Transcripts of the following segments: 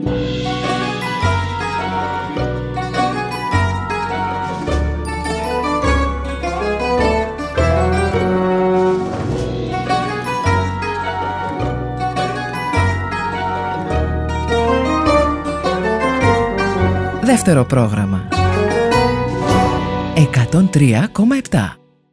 Δεύτερο πρόγραμμα 103,7.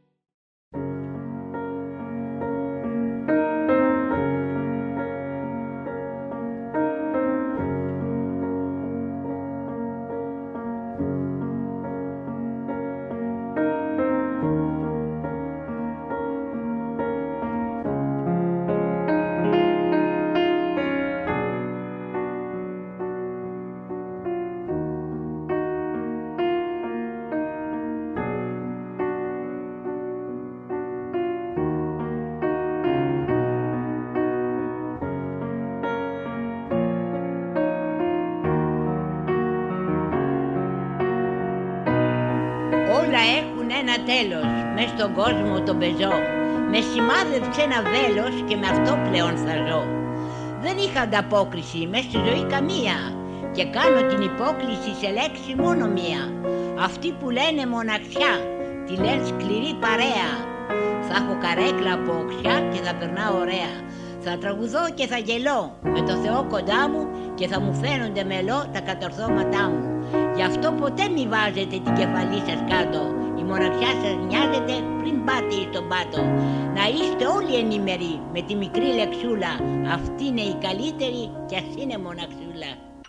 Τέλος, μες στον κόσμο τον πεζό. Με σημάδεψε ένα βέλος και με αυτό πλέον θα ζω. Δεν είχα ανταπόκριση μες στη ζωή καμία και κάνω την υπόκληση σε λέξη μόνο μία. Αυτοί που λένε μοναξιά, τη λένε σκληρή παρέα. Θα έχω καρέκλα από οξιά και θα περνάω ωραία. Θα τραγουδώ και θα γελώ με το Θεό κοντά μου και θα μου φαίνονται μελό τα κατορθώματά μου. Γι' αυτό ποτέ μη βάζετε την κεφαλή σας κάτω. Η μοναξιά σας νοιάζεται πριν πάτε στον πάτο. Να είστε όλοι ενήμεροι με τη μικρή λεξούλα. Αυτή είναι η καλύτερη κι ας είναι μοναξούλα.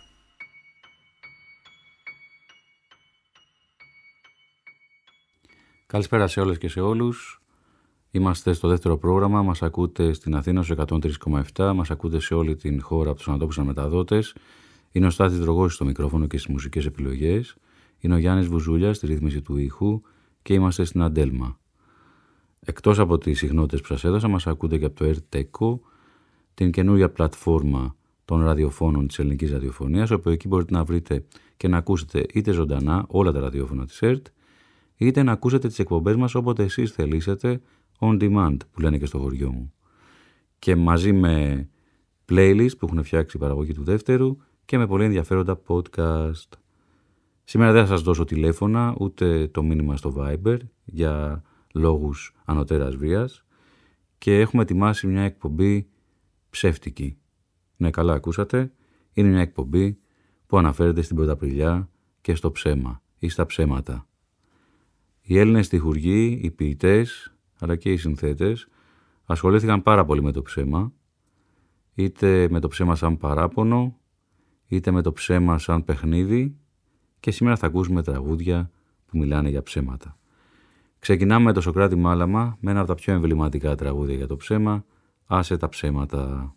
Καλησπέρα σε όλες και σε όλους. Είμαστε στο δεύτερο πρόγραμμα. Μας ακούτε στην Αθήνα στο 103,7. Μας ακούτε σε όλη την χώρα από τους ανατόπους αναμεταδότες. Είναι ο Στάθης Δρογώσης στο μικρόφωνο και στις μουσικές επιλογές. Είναι ο Γιάννης Βουζούλιας στη ρύθμιση του ήχου και είμαστε στην Αντέλμα. Εκτός από τις συχνότητες που σας έδωσα, μας ακούτε και από το ΕΡΤ-ΤΕΚΟ, την καινούργια πλατφόρμα των ραδιοφώνων της ελληνικής ραδιοφωνίας, όπου εκεί μπορείτε να βρείτε και να ακούσετε είτε ζωντανά όλα τα ραδιόφωνα της ΕΡΤ, είτε να ακούσετε τις εκπομπές μας όποτε εσείς θελήσετε, on demand, που λένε και στο χωριό μου. Και μαζί με playlist που έχουν φτιάξει η παραγωγή του δεύτερου και με πολύ ενδιαφέροντα podcast. Σήμερα δεν θα σας δώσω τηλέφωνα, ούτε το μήνυμα στο Viber για λόγους ανωτέρας βίας και έχουμε ετοιμάσει μια εκπομπή ψεύτικη. Ναι, καλά ακούσατε, είναι μια εκπομπή που αναφέρεται στην Πρωταπριλιά και στο ψέμα ή στα ψέματα. Οι Έλληνες στιχουργοί, οι ποιητές αλλά και οι συνθέτες ασχολήθηκαν πάρα πολύ με το ψέμα, είτε με το ψέμα σαν παράπονο, είτε με το ψέμα σαν παιχνίδι, και σήμερα θα ακούσουμε τραγούδια που μιλάνε για ψέματα. Ξεκινάμε με το Σωκράτη Μάλαμα, με ένα από τα πιο εμβληματικά τραγούδια για το ψέμα, «Άσε τα ψέματα».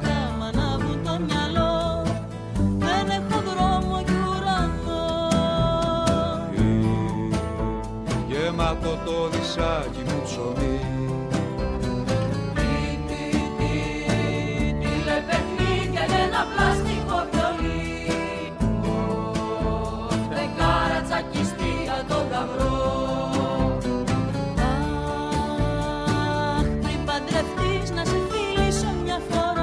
Μ' ανάβουν το μυαλό, δεν έχω δρόμο κι ουρανό. πάτω το δισάκι μου ψωμί. Τηλεπαιχνίδια και ένα πλαστικό βιολί, δεκάρα τσακιστή για τον γαμπρό. Αχ, πριν παντρευτείς να σε φιλήσω μια φορά.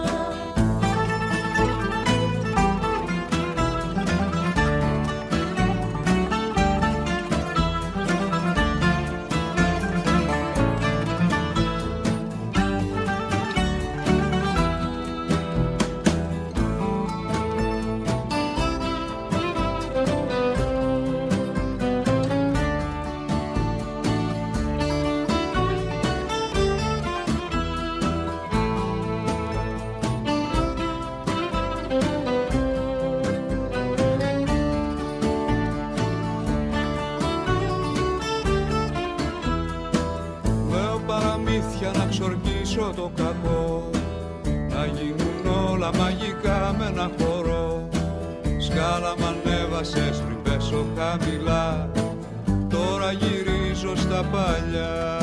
Να ξορκίσω το κακό, να γίνουν όλα μαγικά με ένα χορό. Σκάλα μ' ανέβασες πριν πέσω χαμηλά, τώρα γυρίζω στα παλιά.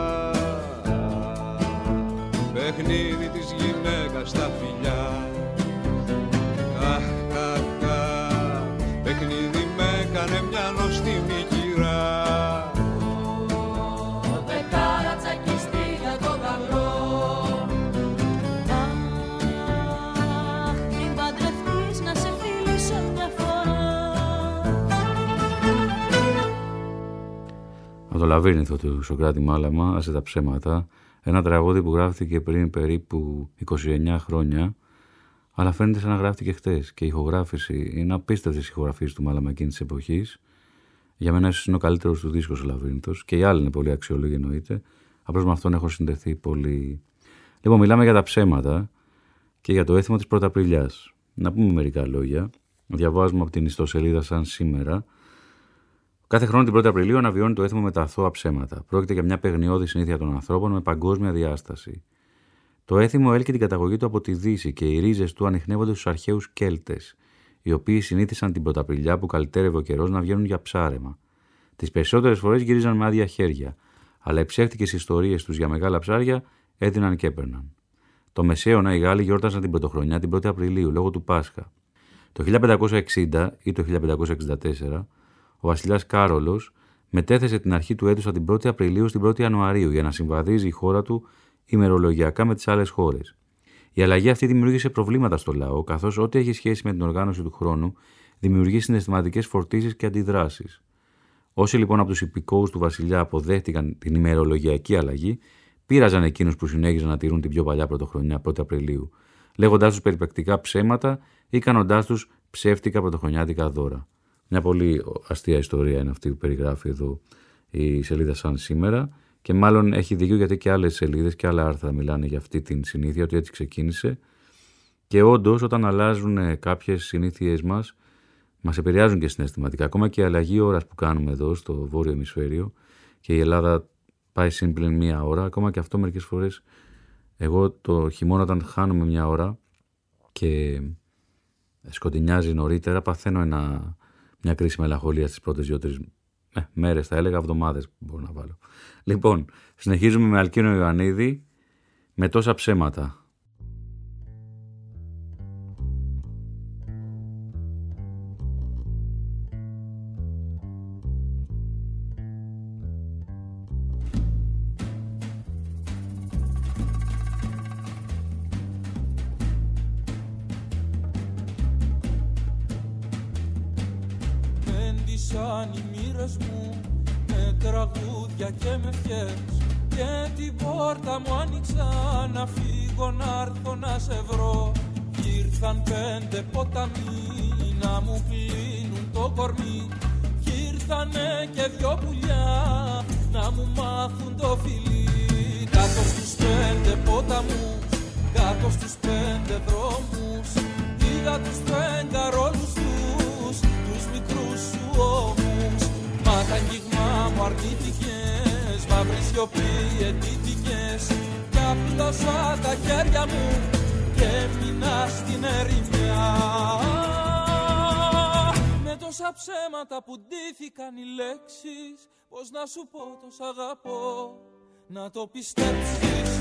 Παιχνίδι της γυναίκας στα φιλιά. Παιχνίδι με έκανε μια νοστιμή κυρά. Από το Λαβύρινθο του Σωκράτη Μάλαμα, «Άσε τα ψέματα», ένα τραγούδι που γράφτηκε πριν περίπου 29 χρόνια, αλλά φαίνεται σαν να γράφτηκε χτες. Και η ηχογράφηση είναι απίστευτες ηχογραφίες του Μάλαμα εκείνης της εποχής. Για μένα ίσως είναι ο καλύτερος του δίσκος ο Λαβύρινθος, και οι άλλοι είναι πολύ αξιόλογοι εννοείται. Απλώς με αυτόν έχω συνδεθεί πολύ. Λοιπόν, μιλάμε για τα ψέματα και για το έθιμο της Πρωταπριλιάς. Να πούμε μερικά λόγια. Διαβάζουμε από την ιστοσελίδα Σαν Σήμερα. Κάθε χρόνο την 1η Απριλίου αναβιώνει το έθιμο με τα αθώα ψέματα. Πρόκειται για μια παιγνιώδη συνήθεια των ανθρώπων με παγκόσμια διάσταση. Το έθιμο έλκει την καταγωγή του από τη Δύση και οι ρίζες του ανιχνεύονται στους αρχαίους Κέλτες, οι οποίοι συνήθισαν την Πρωταπριλιά που καλυτέρευε ο καιρός να βγαίνουν για ψάρεμα. Τις περισσότερες φορές γύριζαν με άδεια χέρια, αλλά οι ψεύτικες ιστορίες τους για μεγάλα ψάρια έδιναν και έπαιρναν. Το Μεσαίωνα οι Γάλλοι γιόρταζαν την Πρωτοχρονιά την 1η Απριλίου λόγω του Πάσχα. Το 1560 ή το 1564 ο βασιλιάς Κάρολος μετέθεσε την αρχή του έτους από την 1η Απριλίου στην 1η Ιανουαρίου για να συμβαδίζει η χώρα του ημερολογιακά με τις άλλες χώρες. Η αλλαγή αυτή δημιούργησε προβλήματα στο λαό, καθώς ό,τι έχει σχέση με την οργάνωση του χρόνου δημιουργεί συναισθηματικές φορτίσεις και αντιδράσεις. Όσοι λοιπόν από τους υπηκόους του βασιλιά αποδέχτηκαν την ημερολογιακή αλλαγή, πείραζαν εκείνους που συνέχιζαν να τηρούν την πιο παλιά πρωτοχρονιά 1η Απριλίου, λέγοντάς τους περιπεκτικά ψέματα ή κάνοντάς τους ψεύτικα πρωτοχρονιάτικα δώρα. Μια πολύ αστεία ιστορία είναι αυτή που περιγράφει εδώ η σελίδα Σαν Σήμερα, και μάλλον έχει δίκιο γιατί και άλλες σελίδες και άλλα άρθρα μιλάνε για αυτή την συνήθεια, ότι έτσι ξεκίνησε. Και όντως, όταν αλλάζουν κάποιες συνήθειές μας επηρεάζουν και συναισθηματικά. Ακόμα και η αλλαγή ώρας που κάνουμε εδώ στο βόρειο ημισφαίριο και η Ελλάδα πάει σύμπλην μία ώρα, ακόμα και αυτό μερικές φορές. Εγώ το χειμώνα, όταν χάνουμε μια ώρα και σκοτεινιάζει νωρίτερα, παθαίνω μια κρίση μελαγχολίας στις πρώτες 2-3 μέρες, θα έλεγα εβδομάδες μπορώ να βάλω. Λοιπόν, συνεχίζουμε με Αλκίνο Ιωαννίδη, με τόσα ψέματα. Σαν οι μοίρες μου με τραγούδια και με ευχές, και την πόρτα μου άνοιξα να φύγω, να έρθω να σε βρω. Ήρθαν 5 ποταμοί να μου πλύνουν το κορμί, κι ήρθανε και 2 πουλιά να μου μάθουν το φιλί. Κάτω στους 5 ποταμούς, κάτω στους 5 δρόμους, είδα τους 5 ρόλους τους μικρούς σου ώμους. Μα τα αγγίγμα μου αρνήθηκες, μαύρη σιωπή αιτήθηκες, κι απλώσα τα χέρια μου και έμεινα στην ερημιά. Με τόσα ψέματα που ντύθηκαν οι λέξεις, Πώς να σου πω το σ' αγαπώ, να το πιστέψεις.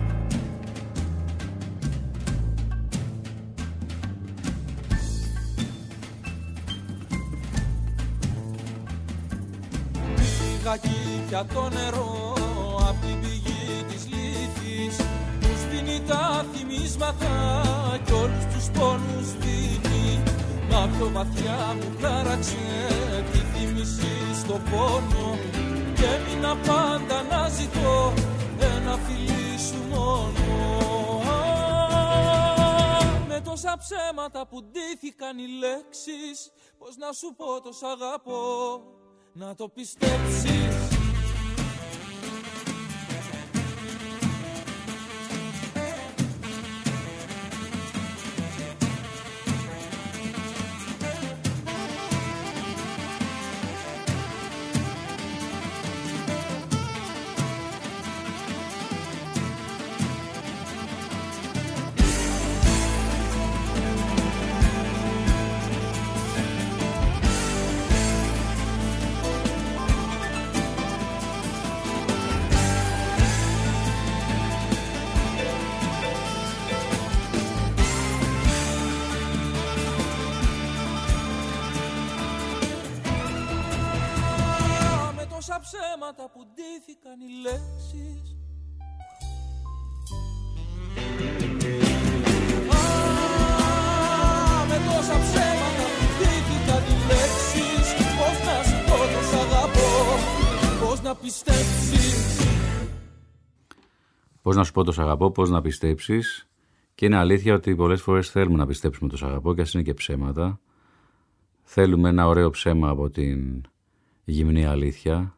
Πήγα εκεί πια το νερό απ' την πηγή της λύθης, μου σβήνει τα θυμίσματα κι όλους τους πόνους σβήνει. Μα πιο βαθιά μου χάραξε τη θύμηση στο πόνο και έμεινα πάντα να ζητώ ένα φιλί σου μόνο. Με τόσα ψέματα που ντύθηκαν οι λέξεις, πώς να σου πω το σ' αγαπώ, να το πιστέψεις. Ψέματα που ντύθηκαν οι λέξεις. Με τόσα ψέματα που ντύθηκαν οι λέξεις, πώς να σου πω το σ' αγαπώ, πώς να πιστέψεις. Πώς να σου πω το σ' αγαπώ, πώς να πιστέψεις. Και είναι αλήθεια ότι πολλές φορές θέλουμε να πιστέψουμε το σ' αγαπώ, και ας είναι και ψέματα. Θέλουμε ένα ωραίο ψέμα από την γυμνή αλήθεια.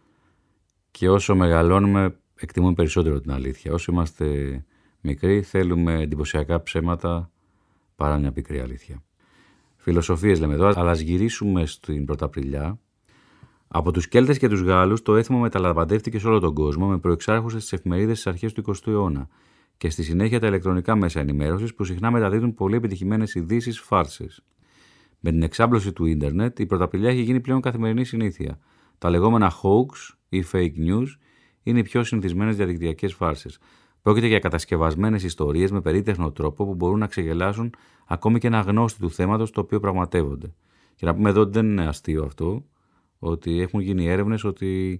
Και όσο μεγαλώνουμε, εκτιμούμε περισσότερο την αλήθεια. Όσο είμαστε μικροί, θέλουμε εντυπωσιακά ψέματα παρά μια πικρή αλήθεια. Φιλοσοφίες λέμε τώρα, αλλά ας γυρίσουμε στην Πρωταπριλιά. Από τους Κέλτες και τους Γάλλους, το έθιμο μεταλαμπαντεύτηκε σε όλο τον κόσμο, με προεξάρχουσες στις εφημερίδες στις αρχές του 20ου αιώνα. Και στη συνέχεια τα ηλεκτρονικά μέσα ενημέρωσης, που συχνά μεταδίδουν πολύ επιτυχημένες ειδήσεις, φάρσες. Με την εξάπλωση του ίντερνετ, η Πρωταπριλιά έχει γίνει πλέον καθημερινή συνήθεια. Τα λεγόμενα hoax ή fake news είναι οι πιο συνηθισμένες διαδικτυακές φάρσες. Πρόκειται για κατασκευασμένες ιστορίες με περίτεχνο τρόπο που μπορούν να ξεγελάσουν ακόμη και ένα αγνώστη του θέματος το οποίο πραγματεύονται. Και να πούμε εδώ ότι δεν είναι αστείο αυτό, ότι έχουν γίνει έρευνες ότι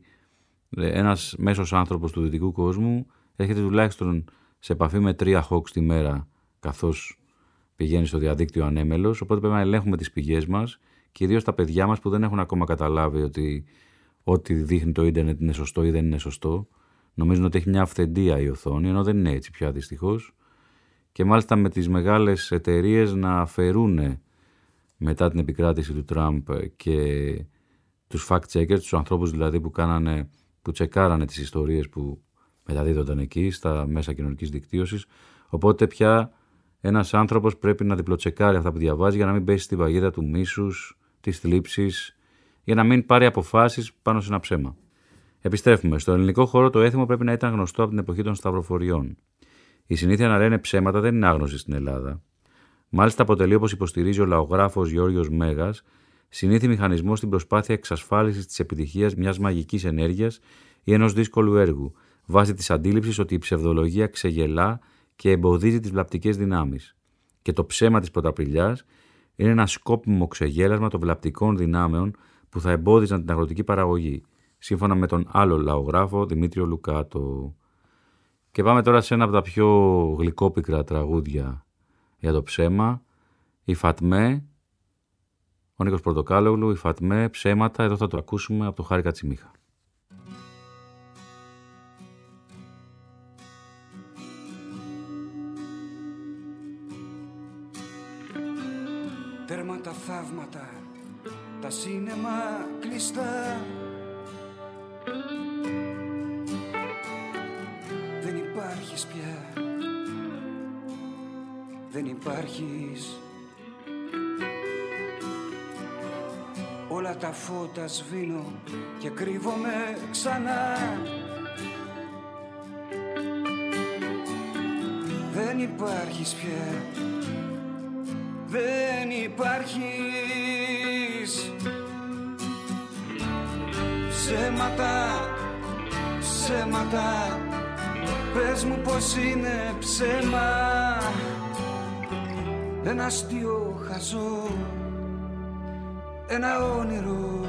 ένας μέσος άνθρωπος του δυτικού κόσμου έρχεται τουλάχιστον σε επαφή με 3 hoax τη μέρα καθώς πηγαίνει στο διαδίκτυο ανέμελος, οπότε πρέπει να ελέγχουμε τις πηγές μας, κυρίως τα παιδιά μας που δεν έχουν ακόμα καταλάβει ότι ό,τι δείχνει το ίντερνετ είναι σωστό ή δεν είναι σωστό. Νομίζουν ότι έχει μια αυθεντία η οθόνη, ενώ δεν είναι έτσι πια δυστυχώς. Και μάλιστα με τις μεγάλες εταιρείες να αφαιρούν μετά την επικράτηση του Τραμπ και τους fact-checkers, τους ανθρώπους δηλαδή που τσεκάρανε τις ιστορίες που μεταδίδονταν εκεί στα μέσα κοινωνικής δικτύωσης. Οπότε πια ένας άνθρωπος πρέπει να διπλοτσεκάρει αυτά που διαβάζει για να μην πέσει στην παγίδα του μίσους, της θλίψης, για να μην πάρει αποφάσεις πάνω σε ένα ψέμα. Επιστρέφουμε. Στο ελληνικό χώρο το έθιμο πρέπει να ήταν γνωστό από την εποχή των σταυροφοριών. Η συνήθεια να λένε ψέματα δεν είναι άγνωστη στην Ελλάδα. Μάλιστα αποτελεί, όπως υποστηρίζει ο λαογράφος Γιώργος Μέγας, συνήθι μηχανισμό στην προσπάθεια εξασφάλισης της επιτυχίας μιας μαγικής ενέργειας ή ενός δύσκολου έργου, βάσει της αντίληψης ότι η ψευδολογία ξεγελά και εμποδίζει τις βλαπτικές δυνάμεις. Και το ψέμα της Πρωταπριλιάς είναι ένα σκόπιμο ξεγέλασμα των βλαπτικών δυνάμεων που θα εμπόδιζαν την αγροτική παραγωγή, σύμφωνα με τον άλλο λαογράφο Δημήτριο Λουκάτο. Και πάμε τώρα σε ένα από τα πιο γλυκόπικρα τραγούδια για το ψέμα, η Φατμέ, ο Νίκος Πορτοκάλογλου, η Φατμέ, ψέματα, εδώ θα το ακούσουμε από το Χάρη Κατσιμίχα. Τέρμα τα θαύματα, τα σίνεμα κλειστά. Δεν υπάρχεις πια, δεν υπάρχεις. Όλα τα φώτα σβήνω και κρύβομαι ξανά. Δεν υπάρχεις πια, δεν υπάρχεις. ψέματα, ψέματα. Πες μου πως είναι ψέμα. Ένα αστείο χαζό, ένα όνειρο.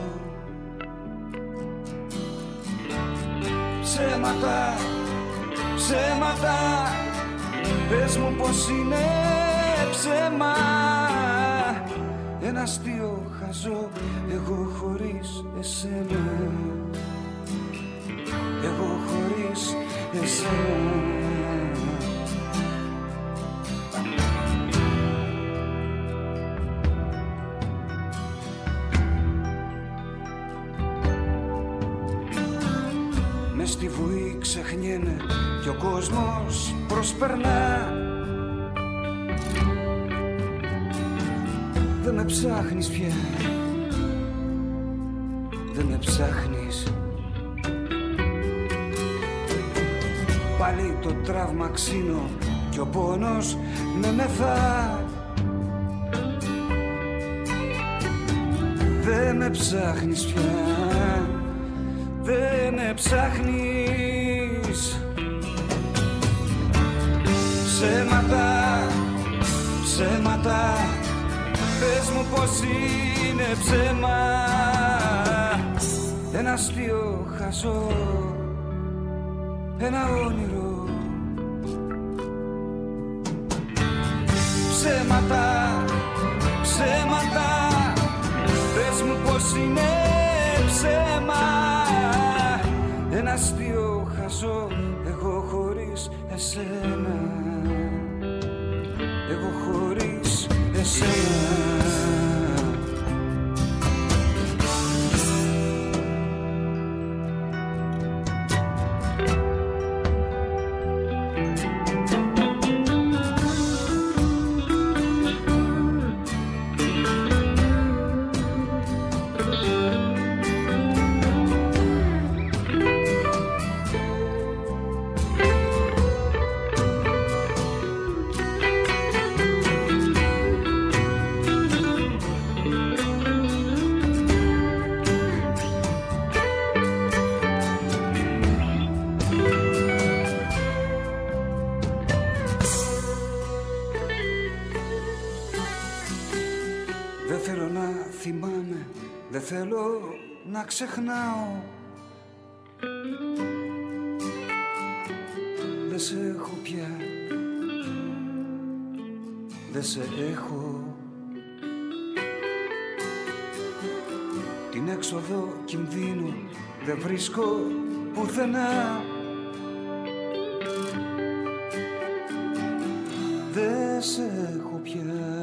Ψέματα, ψέματα. Πες μου πως είναι ψέμα. Ένα αστείο χαζό, εγώ χωρίς εσένα. Εγώ χωρίς εσένα. Μες στη βουή ξεχνιέμαι κι ο κόσμος προσπερνά. Δεν με ψάχνεις πια, δεν με ψάχνεις. Πάλι το τραύμα ξύνω κι ο πόνος με μεθά. Δεν με ψάχνεις πια, δεν με ψάχνεις. Ψέματα, ψέματα. Πες μου πως είναι ψέμα. Ένα αστείο χαζό, ένα όνειρο. Ψέματα, ψέματα. Πες μου πως είναι ψέμα. Ένα αστείο χαζό, εγώ χωρίς εσένα. Εγώ χωρίς εσένα. Να ξεχνάω. Δεν σε έχω πια, δεν σε έχω. Την έξοδο κινδύνου δεν βρίσκω πουθενά. Δεν σε έχω πια.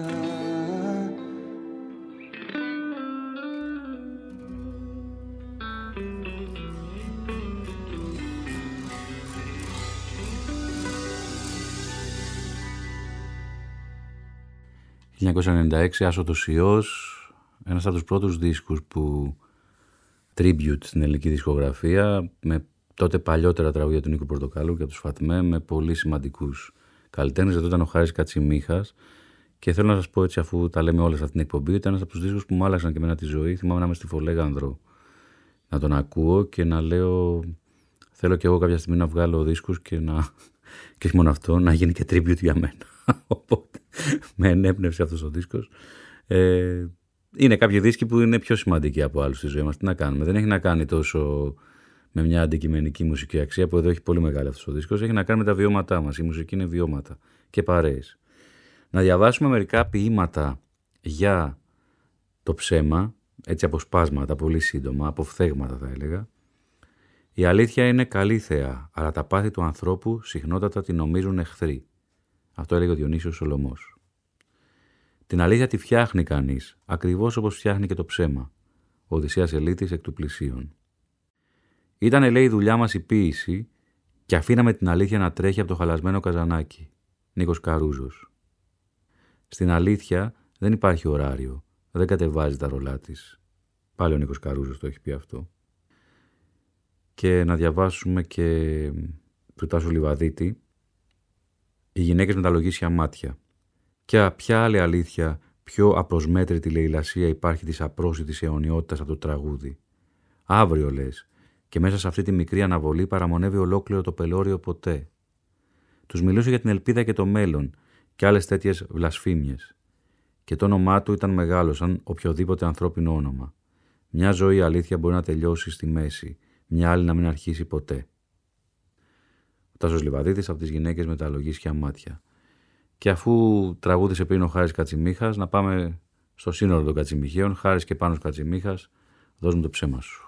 Το 1996, Άσωτος Υιός, ένας από τους πρώτους δίσκους που tribute στην ελληνική δισκογραφία, με τότε παλιότερα τραγούδια του Νίκου Πορτοκάλου και από τους Φατμέ, με πολύ σημαντικούς καλλιτέχνες. Εδώ ήταν ο Χάρης Κατσιμίχας και θέλω να σας πω έτσι, αφού τα λέμε όλα σε αυτήν την εκπομπή, ήταν ένας από τους δίσκους που μου άλλαξαν και εμένα τη ζωή. Θυμάμαι να είμαι στη Φολέγανδρο να τον ακούω και να λέω θέλω και εγώ κάποια στιγμή να βγάλω δίσκους και και όχι μόνο αυτό, να γίνει και tribute για μένα. Οπότε με ενέπνευσε αυτός ο δίσκος. Είναι κάποιοι δίσκοι που είναι πιο σημαντικοί από άλλους στη ζωή μας. Τι να κάνουμε, δεν έχει να κάνει τόσο με μια αντικειμενική μουσική αξία, που εδώ έχει πολύ μεγάλη αυτός ο δίσκος. Έχει να κάνει με τα βιώματά μας. Η μουσική είναι βιώματα και παρέες. Να διαβάσουμε μερικά ποίηματα για το ψέμα, έτσι αποσπάσματα, πολύ σύντομα, αποφθέγματα θα έλεγα. Η αλήθεια είναι καλή θεά, αλλά τα πάθη του ανθρώπου συχνότατα τη νομίζουν εχθροί. Αυτό έλεγε ο Διονύσιος Σολωμός. Την αλήθεια τη φτιάχνει κανείς, ακριβώς όπως φτιάχνει και το ψέμα. Ο Οδυσσέας Ελίτης εκ του Πλησίων. Ήτανε, λέει, η δουλειά μας η ποίηση και αφήναμε την αλήθεια να τρέχει από το χαλασμένο καζανάκι. Νίκος Καρούζος. Στην αλήθεια δεν υπάρχει ωράριο, δεν κατεβάζει τα ρολά της. Πάλι ο Νίκος Καρούζος το έχει πει αυτό. Και να διαβάσουμε και του Τάσου Λιβαδίτη «Οι γυναίκες με τα λογίσια μάτια». Και ποια άλλη αλήθεια, πιο απροσμέτρητη λαιλασία υπάρχει της απρόσιτης αιωνιότητας από το τραγούδι. Αύριο λες. Και μέσα σε αυτή τη μικρή αναβολή παραμονεύει ολόκληρο το πελώριο ποτέ. Τους μιλούσε για την ελπίδα και το μέλλον και άλλες τέτοιες βλασφήμιες. Και το όνομά του ήταν μεγάλο σαν οποιοδήποτε ανθρώπινο όνομα. Μια ζωή αλήθεια μπορεί να τελειώσει στη μέση, μια άλλη να μην αρχίσει ποτέ. Ο Τάσος Λιβαδίτης από τις γυναίκες με τα λογίσια μάτια. Και αφού τραγούδισε πριν ο Χάρης Κατσιμίχας, να πάμε στο σύνολο των Κατσιμιχαίων. Χάρης και Πάνος Κατσιμίχας, δώσ' μου το ψέμα σου.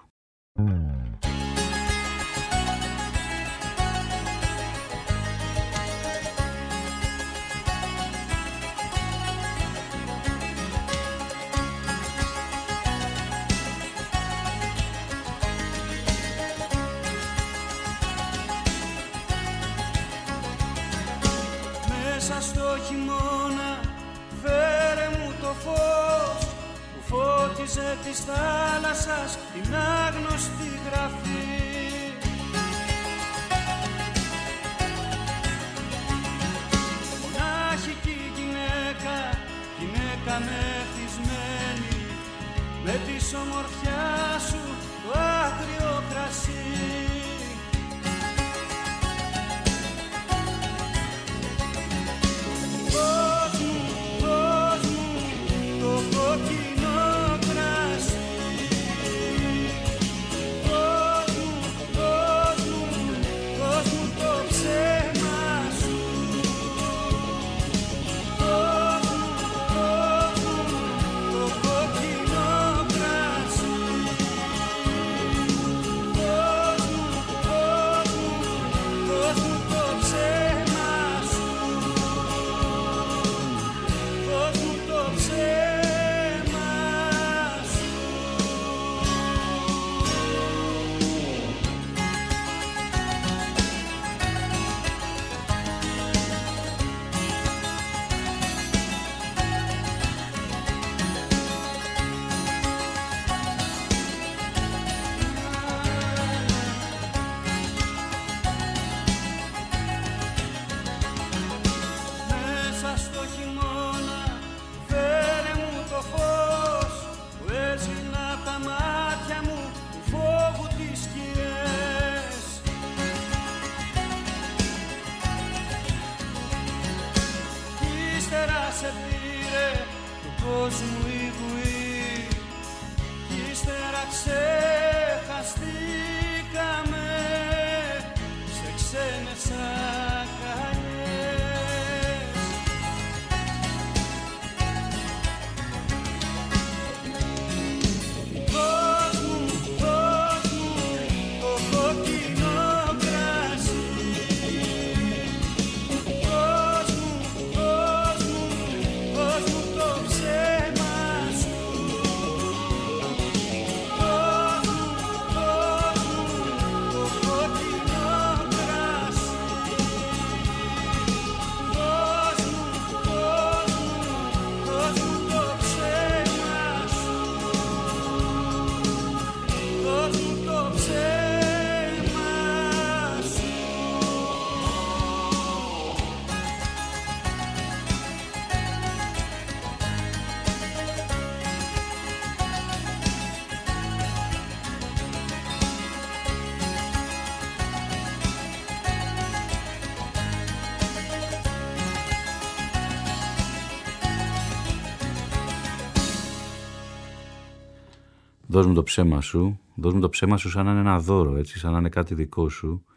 Μέσα στο χειμώνα φέρε μου το φως που φώτιζε της θάλασσας την άγνωστη γραφή. Μονάχικη γυναίκα, γυναίκα μεθυσμένη, με τη ομορφιά σου το άγριο κρασί. Δώσ' μου το ψέμα σου. Δώσ' μου το ψέμα σου σαν να είναι ένα δώρο, έτσι, σαν να είναι κάτι δικό σου.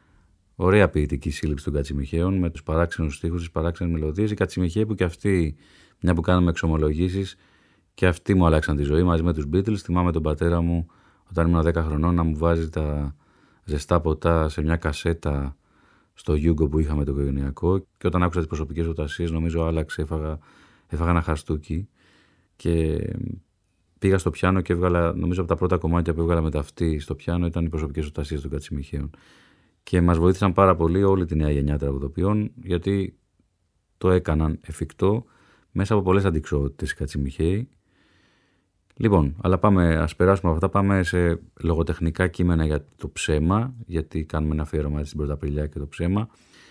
Ωραία ποιητική σύλληψη των Κατσιμιχαίων με τους παράξενους στίχους, τις παράξενες μελωδίες. Οι Κατσιμιχαίοι που και αυτοί, μια που κάναμε εξομολογήσεις, και αυτοί μου αλλάξαν τη ζωή μαζί με τους Beatles. Θυμάμαι τον πατέρα μου όταν ήμουν 10 χρονών να μου βάζει τα ζεστά ποτά σε μια κασέτα στο Γιούγκο που είχαμε το οικογενειακό. Και όταν άκουσα τις προσωπικές φωτασίες, νομίζω άλλαξε, έφαγα ένα χαστούκι. Και πήγα στο πιάνο και έβγαλα, νομίζω από τα πρώτα κομμάτια που έβγαλα με ταυτί στο πιάνο ήταν οι προσωπικές φωτασίες των Κατσιμιχαίων. Και μας βοήθησαν πάρα πολύ όλη τη νέα γενιά τραγουδοποιών, γιατί το έκαναν εφικτό μέσα από πολλές αντιξότητες οι Κατσιμιχαίοι. Λοιπόν, αλλά ας περάσουμε από αυτά, πάμε σε λογοτεχνικά κείμενα για το ψέμα, γιατί κάνουμε ένα αφιέρωμα στην Πρωταπριλιά και το ψέμα.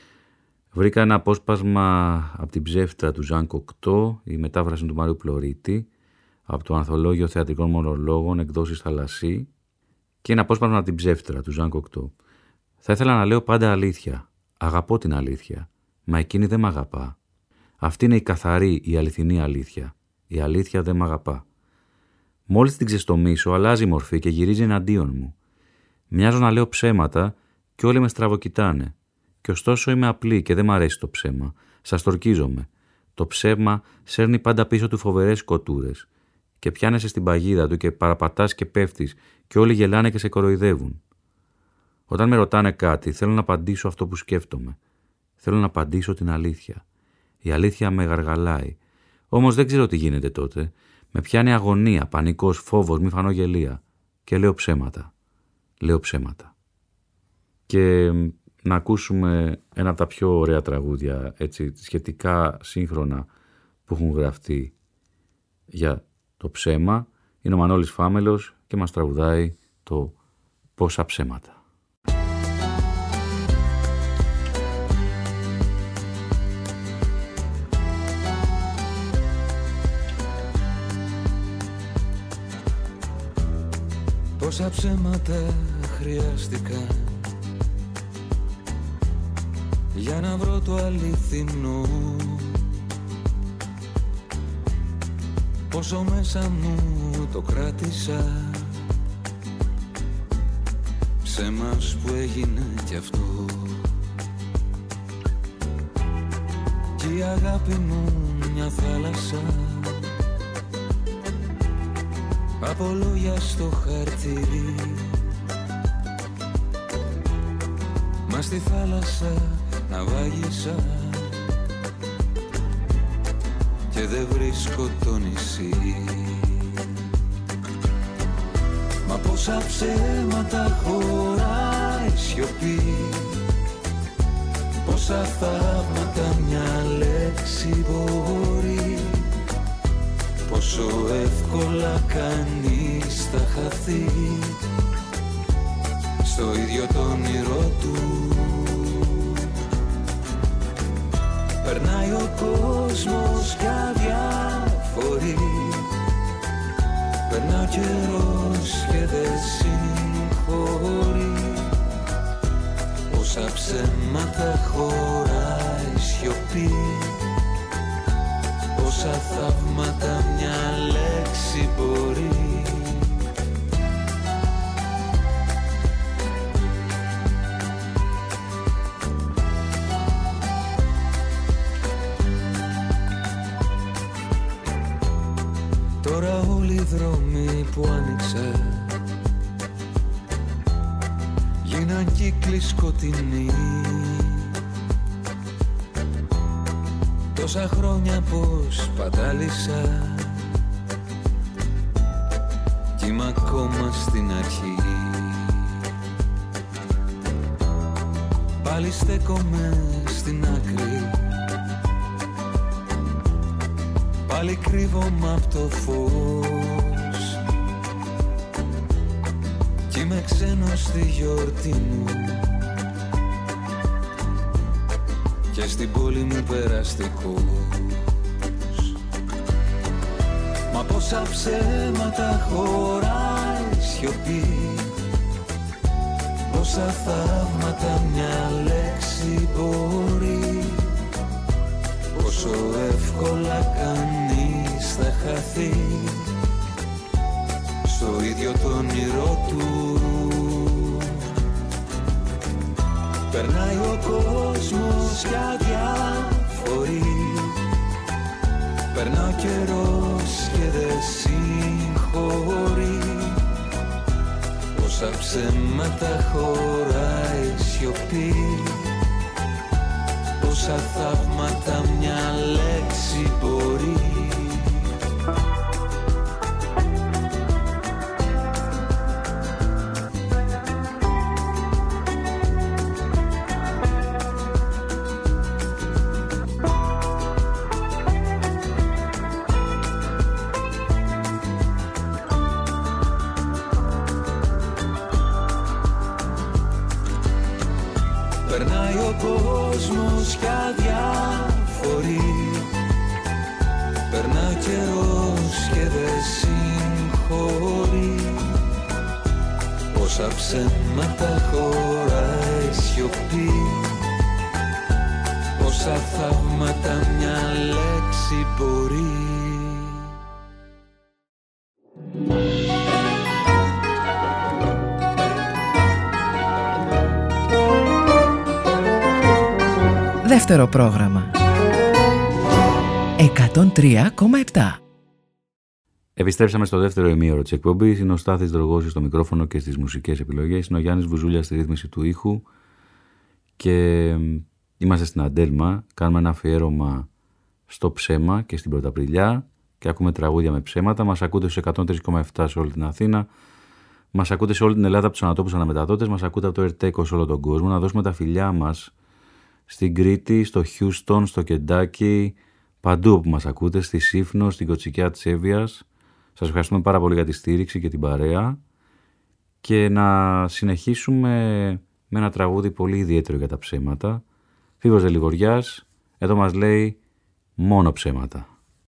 Βρήκα ένα απόσπασμα από την ψεύτρα του Ζαν Κοκτό, η μετάφραση του Μαρίου Πλωρίτη, από το Ανθολόγιο Θεατρικών Μονολόγων, εκδόσεις Θαλασσί, Και είναι απόσπασμα από την Ψεύτρα του Ζαν Κοκτό. Θα ήθελα να λέω πάντα αλήθεια. Αγαπώ την αλήθεια. Μα εκείνη δεν μ' αγαπά. Αυτή είναι η καθαρή, η αληθινή αλήθεια. Η αλήθεια δεν μ' αγαπά. Μόλις την ξεστομίσω, αλλάζει μορφή και γυρίζει εναντίον μου. Μοιάζω να λέω ψέματα και όλοι με στραβοκοιτάνε. Και ωστόσο είμαι απλή και δεν μ' αρέσει το ψέμα. Σας τορκίζομαι. Το ψέμα σέρνει πάντα πίσω του φοβερές κοτούρες. Και πιάνεσαι στην παγίδα του και παραπατάς και πέφτεις και όλοι γελάνε και σε κοροϊδεύουν. Όταν με ρωτάνε κάτι, θέλω να απαντήσω αυτό που σκέφτομαι. Θέλω να απαντήσω την αλήθεια. Η αλήθεια με γαργαλάει. Όμως δεν ξέρω τι γίνεται τότε. Με πιάνει αγωνία, πανικός, φόβος, μη φανώ γελία. Και λέω ψέματα. Λέω ψέματα. Και να ακούσουμε ένα από τα πιο ωραία τραγούδια, έτσι, σχετικά σύγχρονα που έχουν γραφτεί για το ψέμα. Είναι ο Μανώλης Φάμελος και μας τραγουδάει το «Πόσα ψέματα». Πόσα ψέματα χρειάστηκα για να βρω το αληθινό. Πόσο μέσα μου το κράτησα, ψέμας που έγινε κι αυτό. Κι η αγάπη μου μια θάλασσα από λόγια στο χαρτί. Μα στη θάλασσα να βάγισα και δεν βρίσκω το νησί. Μα πόσα ψέματα χωράει σιωπή, πόσα θαύματα μια λέξη μπορεί. Πόσο εύκολα κανείς θα χαθεί στο ίδιο το όνειρό του. Περνάει ο κόσμος κι αδιαφορεί, περνά ο καιρός και δεν συγχωρεί. Πόσα ψέματα χωράει σιωπή, πόσα θαύματα μια λέξη μπορεί. Τώρα όλοι οι δρόμοι που άνοιξα γίναν κύκλοι σκοτεινοί. Τόσα χρόνια πως πατάλησα κι είμαι ακόμα στην αρχή. Πάλι στέκομαι στην άκρη, πάλι κρύβομαι απ' το φως κι είμαι ξένος στη γιορτή μου και στην πόλη μου περαστικός. Μα πόσα ψέματα χωράει σιωπή, πόσα θαύματα μια λέξη μπορεί. Πόσο εύκολα κανείς θα χαθεί στο ίδιο το όνειρό του. Περνάει ο κόσμος κι αδιαφορεί, περνά ο καιρός και δεν συγχωρεί. Πόσα ψέματα χωράει σιωπή, πόσα θαύματα μια λέξη μπορεί. Περνάει ο κόσμος κι αδιαφορεί, περνά ο καιρός και δεν συγχωρεί. πόσα ψέματα χωράει σιωπή, πόσα θαύματα μια λέξη μπορεί. Δεύτερο πρόγραμμα 103,7. Επιστρέψαμε στο δεύτερο ημίωρο της εκπομπής. Είναι ο Στάθης Δρογώσης στο μικρόφωνο και στις μουσικές επιλογές. Είναι ο Γιάννης Βουζούλιας στη ρύθμιση του ήχου. Και είμαστε στην Αντέλμα. Κάνουμε ένα αφιέρωμα στο ψέμα και στην Πρωταπριλιά. Και ακούμε τραγούδια με ψέματα. Μας ακούτε στους 103,7 σε όλη την Αθήνα. Μας ακούτε σε όλη την Ελλάδα από τους ανατόπους αναμεταδότες. Μας ακούτε από το Ερτέκο σε όλο τον κόσμο. Να δώσουμε τα φιλιά μας στην Κρήτη, στο Χιούστον, στο Κεντάκι, παντού όπου μας ακούτε, στη Σύφνο, στην Κοτσικιά της Εύβοιας. Σας ευχαριστούμε πάρα πολύ για τη στήριξη και την παρέα και να συνεχίσουμε με ένα τραγούδι πολύ ιδιαίτερο για τα ψέματα. Φίβος Δελιβοριάς, εδώ μας λέει μόνο ψέματα.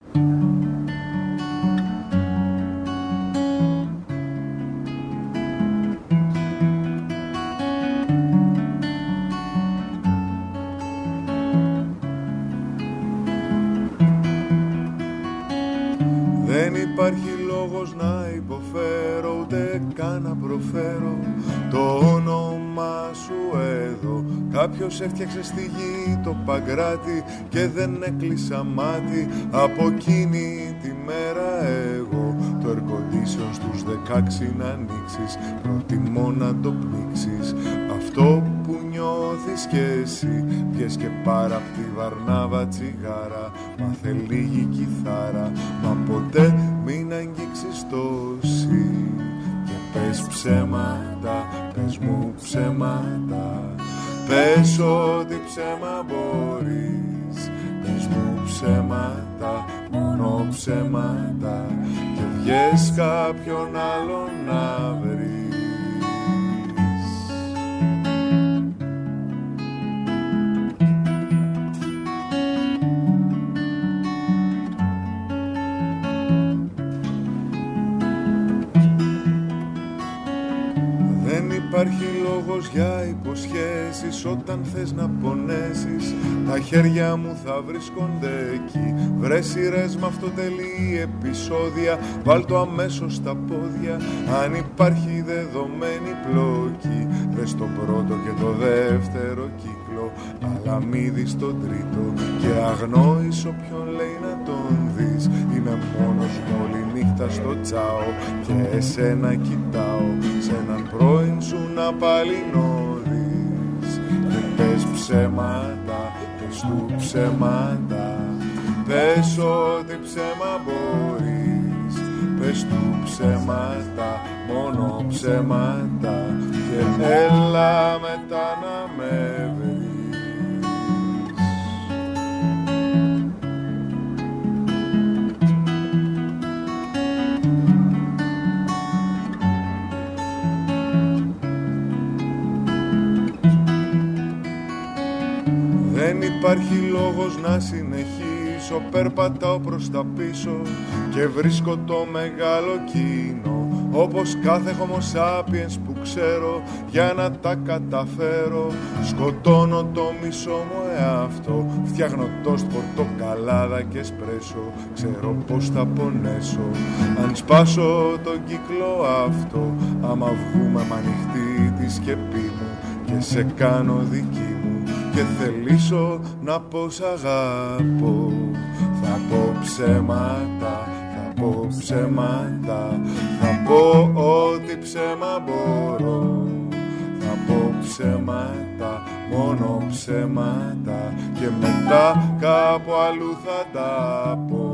Δεν υπάρχει λόγος να υποφέρω, ούτε καν να προφέρω το όνομα σου εδώ. Κάποιος έφτιαξε στη γη το παγκράτη και δεν έκλεισα μάτι από εκείνη τη μέρα εγώ. Το air condition στους 16 να ανοίξεις, προτιμώ να το πνίξεις. Αυτό που νιώθεις κι εσύ, πιες και πάρα απ' τη Βαρνάβα τσιγάρα, μάθε λίγη κιθάρα, μα ποτέ μην αγγίξεις το σι. Και πες ψέματα, πες μου ψέματα, πες ό,τι ψέμα μπορείς. Πες μου ψέματα, μόνο ψέματα, και βγες κάποιον άλλον να βρεις. Υπάρχει λόγος για υποσχέσεις όταν θες να πονέσεις. Τα χέρια μου θα βρίσκονται εκεί. Βρες σειρές με αυτοτελή επεισόδια, βάλ το αμέσως στα πόδια. Αν υπάρχει δεδομένη πλοκή, δες το πρώτο και το δεύτερο κύκλο, αλλά μη δεις τον τρίτο και αγνόης όποιον λέει να τον δεις. Είμαι μόνος μου όλη νύχτα στο τσάο και εσένα κοιτάω, σε έναν πρώην σου να παλινώδεις. Και πες ψέματα, πες του ψέματα, πες ό,τι ψέμα μπορείς. Πες του ψέματα, μόνο ψέματα, και έλα μετά να με βρεις. Δεν υπάρχει λόγος να συνεχίσω, περπατάω προς τα πίσω και βρίσκω το μεγάλο κοινό. Όπως κάθε homo sapiens που ξέρω, για να τα καταφέρω σκοτώνω το μισό μου εαυτό. Φτιάχνω τόστ, πορτοκαλάδα και εσπρέσο, ξέρω πως θα πονέσω αν σπάσω τον κύκλο αυτό. Άμα βγούμε μ' ανοιχτή τη σκεπή μου και σε κάνω δική μου και θελήσω να πω σ' αγαπώ, θα πω ψέματα, θα πω ψέματα, θα πω ό,τι ψέμα μπορώ. Θα πω ψέματα, μόνο ψέματα, και μετά κάπου αλλού θα τα πω.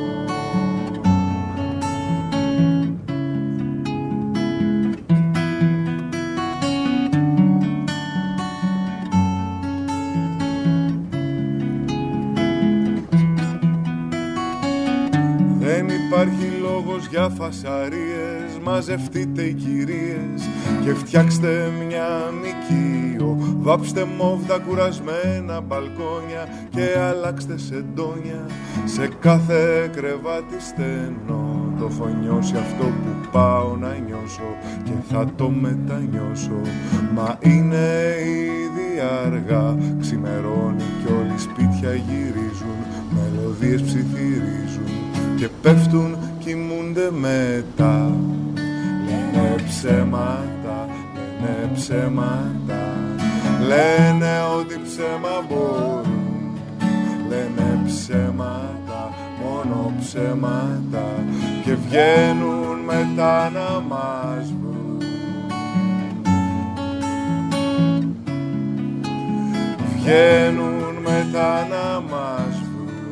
Δεν υπάρχει λόγος για φασαρίες, μαζευτείτε οι κυρίες και φτιάξτε μια νοικείο. Βάψτε μόβδα κουρασμένα μπαλκόνια και αλλάξτε σεντόνια σε κάθε κρεβάτι στενό. Το το έχω νιώσει αυτό που πάω να νιώσω και θα το μετανιώσω. Μα είναι ήδη αργά, ξημερώνει κι όλοι σπίτια γυρίζουν, μελωδίες ψιθυρίζουν και πέφτουν, κοιμούνται μετά. Λένε ψέματα, λένε ψέματα, λένε ότι ψέμα μπορούν, λένε ψέματα, μόνο ψέματα και βγαίνουν μετά να μας βρουν. Βγαίνουν μετά να μας βρουν.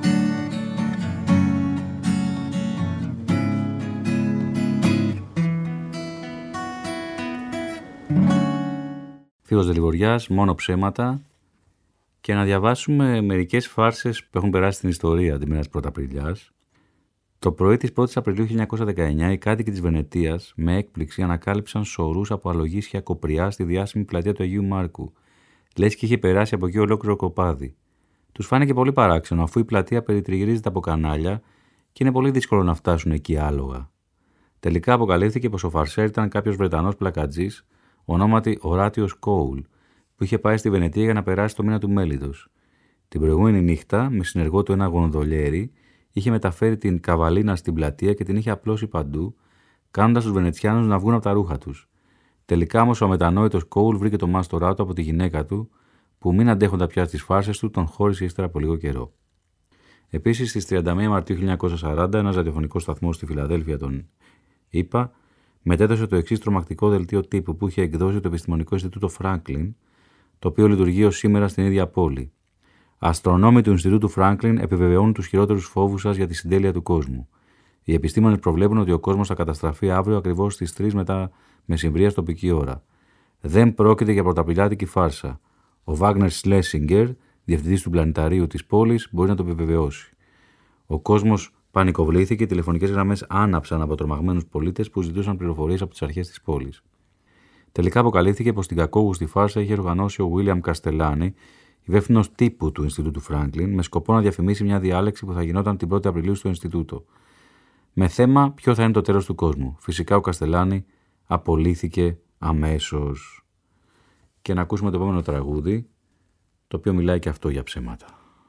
Θείος Δελιβοριάς, μόνο ψέματα, και να διαβάσουμε μερικές φάρσες που έχουν περάσει στην ιστορία τη μέρα της Πρωταπριλιάς. Το πρωί της 1ης Απριλίου 1919 οι κάτοικοι της Βενετίας με έκπληξη ανακάλυψαν σωρούς από αλογίσια κοπριά στη διάσημη πλατεία του Αγίου Μάρκου. Λες και είχε περάσει από εκεί ολόκληρο κοπάδι. Τους φάνηκε πολύ παράξενο, αφού η πλατεία περιτριγυρίζεται από κανάλια και είναι πολύ δύσκολο να φτάσουν εκεί άλογα. Τελικά αποκαλύφθηκε πως ο φαρσέρ ήταν κάποιος Βρετανός πλακατζής, ονόματι Οράτιος Κόουλ, που είχε πάει στη Βενετία για να περάσει το μήνα του μέλιτος. Την προηγούμενη νύχτα, με συνεργό του ένα γονδολιέρι, είχε μεταφέρει την καβαλίνα στην πλατεία και την είχε απλώσει παντού, κάνοντας τους Βενετσιάνους να βγουν από τα ρούχα τους. Τελικά όμως ο αμετανόητος Κόουλ βρήκε το μάστορά του από τη γυναίκα του, που μην αντέχοντα πια στις φάρσες του, τον χώρισε ύστερα από λίγο καιρό. Επίσης, στις 31 Μαρτίου 1940, ένας ραδιοφωνικός σταθμός στη Φιλαδέλφια, τον ΗΠΑ, μετέδωσε το εξής τρομακτικό δελτίο τύπου που είχε εκδώσει το Επιστημονικό Ινστιτούτο Φράγκλιν, το οποίο λειτουργεί ως σήμερα στην ίδια πόλη. Αστρονόμοι του Ινστιτούτου Φράγκλιν επιβεβαιώνουν τους χειρότερους φόβους σας για τη συντέλεια του κόσμου. Οι επιστήμονες προβλέπουν ότι ο κόσμος θα καταστραφεί αύριο ακριβώς στις 3 μετά μεσημβρίας τοπική ώρα. Δεν πρόκειται για πρωταπριλιάτικη φάρσα. Ο Βάγνερ Σλέσιγκερ, διευθυντής του πλανηταρίου της πόλης, μπορεί να το επιβεβαιώσει. Ο κόσμος πανικοβλήθηκε, οι τηλεφωνικές γραμμές άναψαν από τρομαγμένους πολίτες που ζητούσαν πληροφορίες από τις αρχές της πόλης. Τελικά αποκαλύφθηκε πως την κακόγουστη φάρσα είχε οργανώσει ο Βίλιαμ Καστελάνι, υπεύθυνος τύπου του Ινστιτούτου Φράγκλιν, με σκοπό να διαφημίσει μια διάλεξη που θα γινόταν την 1η Απριλίου στο Ινστιτούτο. Με θέμα ποιο θα είναι το τέλος του κόσμου. Φυσικά ο Καστελάνι απολύθηκε αμέσως. Και να ακούσουμε το επόμενο τραγούδι, το οποίο μιλάει και αυτό για ψέματα.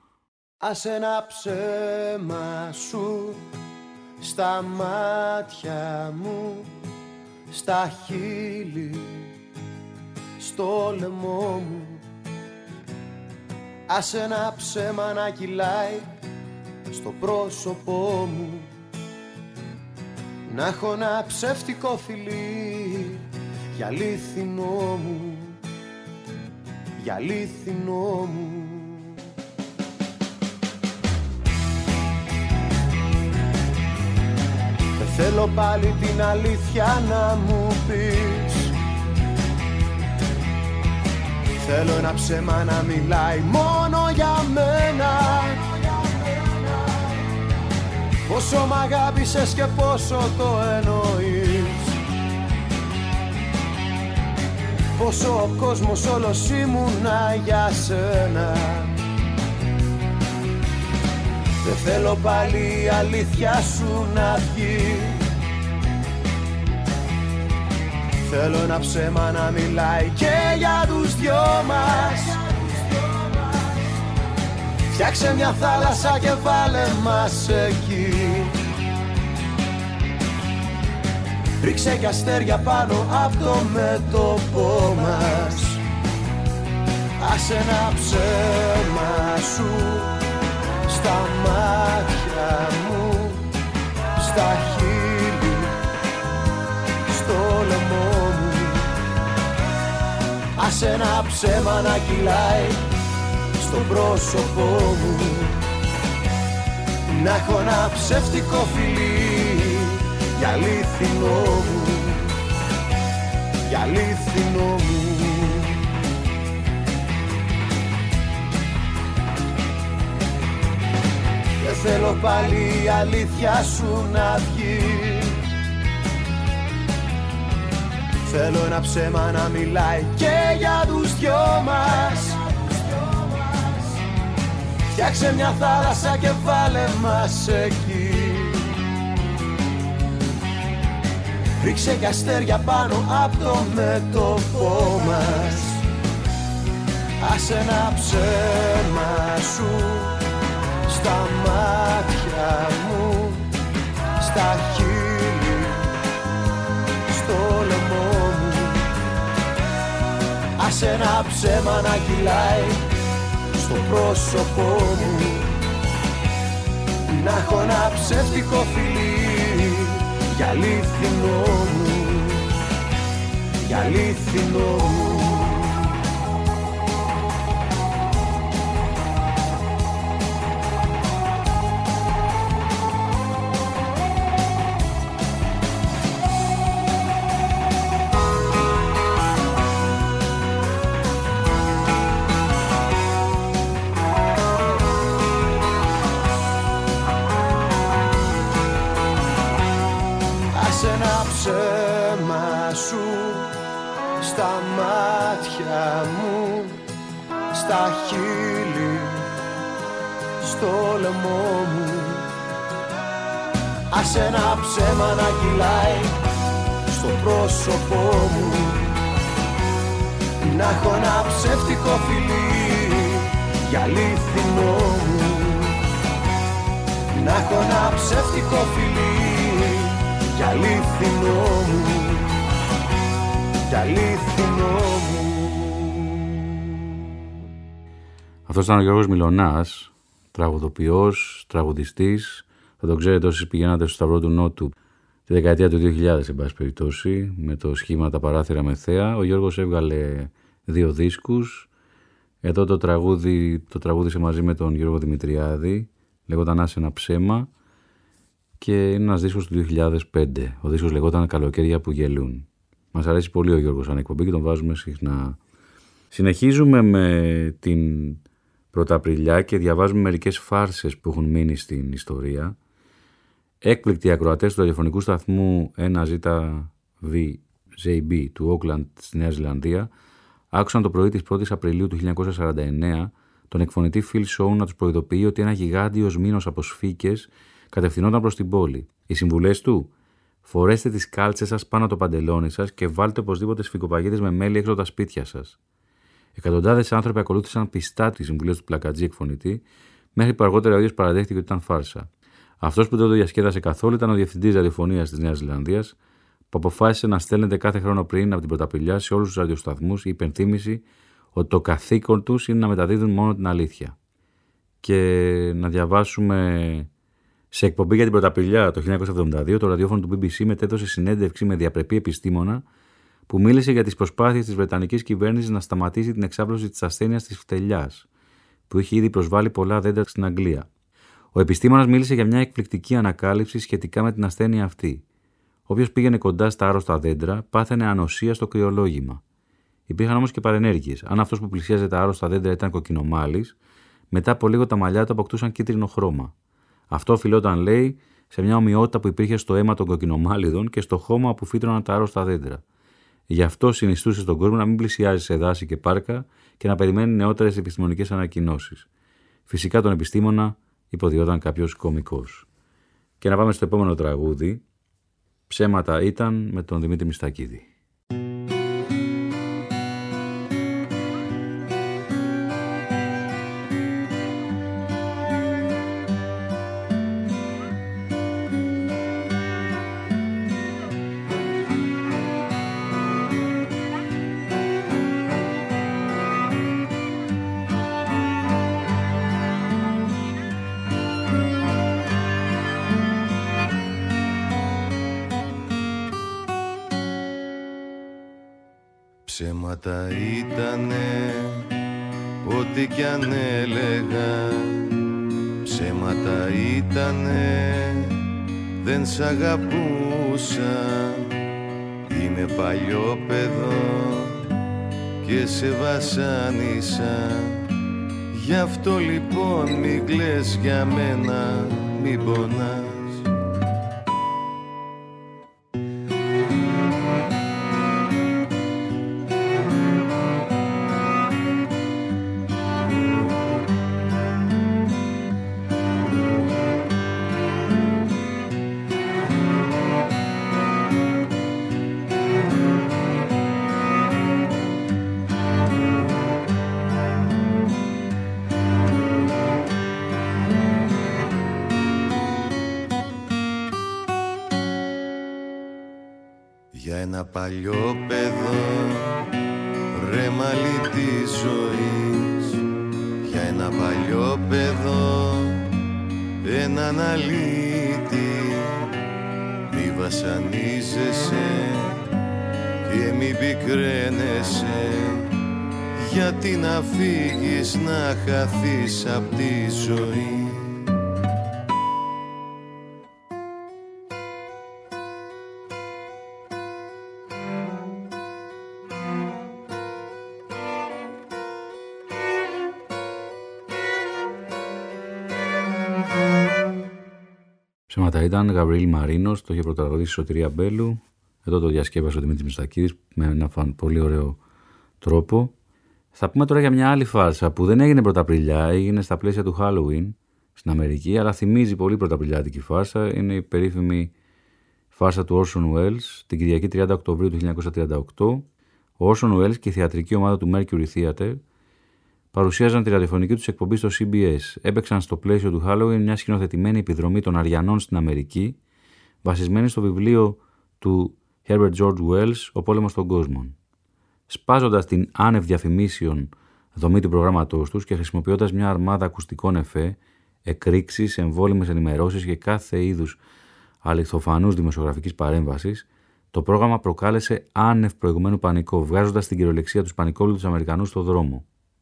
Ας ένα ψέμα σου στα μάτια μου, στα χείλη, στο λαιμό μου. Ας ένα ψέμα να κυλάει στο πρόσωπό μου, να έχω ένα ψεύτικο φιλί για αλήθινό μου, για αλήθινό μου. Θέλω πάλι την αλήθεια να μου πεις. Θέλω ένα ψέμα να μιλάει μόνο για μένα. Πόσο μ' αγάπησες και πόσο το εννοείς. Πόσο ο κόσμος όλος ήμουνα για σένα. Δεν θέλω πάλι η αλήθεια σου να βγει. Θέλω ένα ψέμα να μιλάει και για τους δυο μας. Φτιάξε μια θάλασσα και βάλε μας εκεί. Ρίξε κι αστέρια πάνω από το μέτωπό μας. Άσε ένα ψέμα σου στα μάτια μου, στα χείλη, στο λαιμό μου. Ας ένα ψέμα να κυλάει στο πρόσωπό μου, να έχω ένα ψεύτικο φιλί για αλήθινό μου, για αλήθινό μου. Θέλω πάλι η αλήθεια σου να βγει. Θέλω ένα ψέμα να μιλάει και για τους δυο μας. Φτιάξε μια θάλασσα και βάλε μας εκεί. ρίξε κι αστέρια πάνω από το μέτωπό μας. Άσε ένα ψέμα σου στα μάτια μου, στα χείλη, στο λαιμό μου. Άσε ένα ψέμα να κυλάει στο πρόσωπό μου, να έχω ένα ψεύτικο φιλί για αλήθινο μου, για αλήθινο μου. Ψέμα σου στα μάτια μου, στα χείλη, στο λαιμό μου. Άσε ένα ψέμα να κυλάει στο πρόσωπό μου, να έχω ένα ψεύτικο φιλί για αλήθινο μου, να έχω ένα ψεύτικο φιλί για αλήθινο μου, για αλήθινο μου. Αυτός ήταν ο Γιώργος Μιλωνάς, τραγουδοποιός, τραγουδιστής. Θα τον ξέρετε όσοι πηγαίνατε στο Σταυρό του Νότου τη δεκαετία του 2000, εν πάση περιπτώσει, με το σχήμα «Τα παράθυρα με θέα». Ο Γιώργος έβγαλε 2 δίσκους. Εδώ το τραγούδισε μαζί με τον Γιώργο Δημητριάδη, λέγονταν «Άσε ένα ψέμα». Και είναι ένας δίσκος του 2005. Ο δίσκος λεγόταν «Καλοκαίρια που γελούν». Μας αρέσει πολύ ο Γιώργος σαν εκπομπή και τον βάζουμε συχνά. Συνεχίζουμε με την Πρωταπριλιά και διαβάζουμε μερικές φάρσες που έχουν μείνει στην ιστορία. Έκπληκτοι ακροατές του ραδιοφωνικού σταθμού 1ZV-JB του Όκλαντ στη Νέα Ζηλανδία άκουσαν το πρωί της 1ης Απριλίου του 1949 τον εκφωνητή Phil Shaw να τους προειδοποιεί ότι ένα γιγάντιος μήνος από σφίκες κατευθυνόταν προς την πόλη. Οι συμβουλές του: φορέστε τις κάλτσες σας πάνω το παντελόνι σας και βάλτε οπωσδήποτε σφικοπαγίδες με μέλι έξω από τα σπίτια σας. Εκατοντάδες άνθρωποι ακολούθησαν πιστά τις συμβουλές του πλακατζή εκφωνητή, μέχρι που αργότερα ο ίδιος παραδέχτηκε ότι ήταν φάρσα. Αυτός που δεν το διασκέδασε καθόλου ήταν ο διευθυντής ραδιοφωνίας της Νέας Ζηλανδίας, που αποφάσισε να στέλνεται κάθε χρόνο πριν από την Πρωταπριλιά σε όλους τους ραδιοσταθμούς η υπενθύμηση ότι το καθήκον τους είναι να μεταδίδουν μόνο την αλήθεια. Και να διαβάσουμε. Σε εκπομπή για την Πρωταπριλιά το 1972, το ραδιόφωνο του BBC μετέδωσε συνέντευξη με διαπρεπή επιστήμονα που μίλησε για τις προσπάθειες της Βρετανικής κυβέρνησης να σταματήσει την εξάπλωση της ασθένειας της φτελιάς, που είχε ήδη προσβάλει πολλά δέντρα στην Αγγλία. Ο επιστήμονας μίλησε για μια εκπληκτική ανακάλυψη σχετικά με την ασθένεια αυτή. Όποιος πήγαινε κοντά στα άρρωστα δέντρα πάθαινε ανοσία στο κρυολόγημα. Υπήρχαν όμως και παρενέργειες. Αν αυτός που πλησίαζε τα άρρωστα δέντρα ήταν κοκκινομάλης, μετά από λίγο τα μαλλιά του αποκτούσαν κίτρινο χρώμα. Αυτό οφειλόταν, λέει, σε μια ομοιότητα που υπήρχε στο αίμα των κοκκινομάλιδων και στο χώμα που φύτρωναν τα άρρωστα δέντρα. Γι' αυτό συνιστούσε στον κόσμο να μην πλησιάζει σε δάση και πάρκα και να περιμένει νεότερες επιστημονικές ανακοινώσεις. Φυσικά τον επιστήμονα υποδιόταν κάποιος κωμικός. Και να πάμε στο επόμενο τραγούδι. Ψέματα ήταν, με τον Δημήτρη Μιστακίδη. Ψέματα ήτανε ό,τι κι αν έλεγα, ψέματα ήτανε, δεν σ' αγαπούσα. Είμαι παλιό παιδό και σε βασάνισα, γι' αυτό λοιπόν μη κλαις για μένα, μη πονάς. ένα παλιό παιδό, ρε μαλλί της ζωής. Για ένα παλιό παιδό, έναν αλήτη, μη βασανίζεσαι και μη πικραίνεσαι, γιατί να φύγεις να χαθείς απ' τη ζωή. Ψέματα ήταν Γαβριήλ Μαρίνος, το είχε πρωταγωνιστήσει η Σωτηρία Μπέλου. Εδώ το διασκεύασε ο Δημήτρης Μητσοτάκης με ένα πολύ ωραίο τρόπο. Θα πούμε τώρα για μια άλλη φάρσα που δεν έγινε Πρωταπριλιά, έγινε στα πλαίσια του Halloween στην Αμερική, αλλά θυμίζει πολύ πρωταπριλιάτικη φάρσα. Είναι η περίφημη φάρσα του Orson Welles την Κυριακή 30 Οκτωβρίου του 1938. Ο Orson Welles και η θεατρική ομάδα του Mercury Theatre παρουσίαζαν τη ραδιοφωνική τους εκπομπή στο CBS. Έπαιξαν στο πλαίσιο του Halloween μια σκηνοθετημένη επιδρομή των Αριανών στην Αμερική, βασισμένη στο βιβλίο του Herbert George Wells «Ο πόλεμος των κόσμων». Σπάζοντας την άνευ διαφημίσεων δομή του προγράμματός τους και χρησιμοποιώντας μια αρμάδα ακουστικών εφέ, εκρήξεις, εμβόλυμες ενημερώσεις και κάθε είδους αληθοφανούς δημοσιογραφικής παρέμβασης, το πρόγραμμα προκάλεσε άνευ προηγουμένου πανικό, βγάζοντας την κυριολεξία του πανικόβλητους Αμερικανούς στο δρόμο.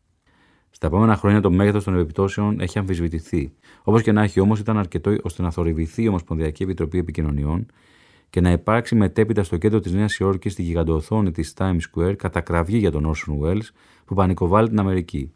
Στα επόμενα χρόνια το μέγεθος των επιπτώσεων έχει αμφισβητηθεί. Όπως και να έχει όμως, ήταν αρκετό ώστε να θορυβηθεί η Ομοσπονδιακή Επιτροπή Επικοινωνιών και να υπάρξει μετέπειτα στο κέντρο της Νέας Υόρκης, στη γιγαντοοθόνη της Times Square, κατακραυγή για τον Orson Welles που πανικοβάλλει την Αμερική.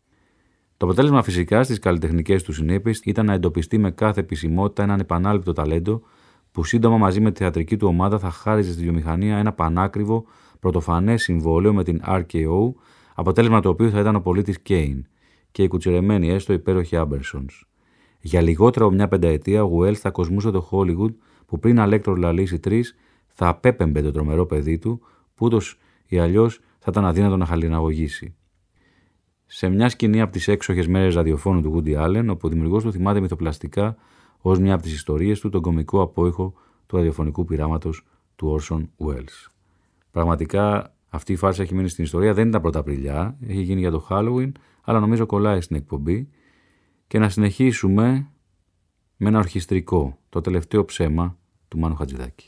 Το αποτέλεσμα φυσικά στις καλλιτεχνικές του συνέπειες ήταν να εντοπιστεί με κάθε επισημότητα έναν επανάληπτο ταλέντο που σύντομα μαζί με τη θεατρική του ομάδα θα χάριζε στη βιομηχανία ένα πανάκριβο πρωτοφανές συμβόλαιο με την RKO, αποτέλεσμα το οποίο θα ήταν ο πολίτης Κέιν και οι κουτσιρεμένοι έστω υπέροχοι Άμπερσονς. Για λιγότερο από μια πενταετία, ο Welles θα κοσμούσε το Hollywood που πριν Αλέκτρο Λαλήσει 3 θα απέπεμπε το τρομερό παιδί του, που ούτως ή αλλιώς θα ήταν αδύνατο να χαλιναγωγήσει. Σε μια σκηνή από τις έξοχες μέρες ραδιοφώνου του Woody Allen, όπου ο δημιουργός του θυμάται μυθοπλαστικά ως μια από τις ιστορίες του τον κωμικό απόϊχο του ραδιοφωνικού πειράματος του Orson Welles. Πραγματικά αυτή η φάρσα έχει μείνει στην ιστορία, δεν ήταν Πρωταπριλιά, έχει γίνει για το Halloween, αλλά νομίζω κολλάει στην εκπομπή. Και να συνεχίσουμε με ένα ορχιστρικό, το τελευταίο ψέμα του Μάνου Χατζηδάκη.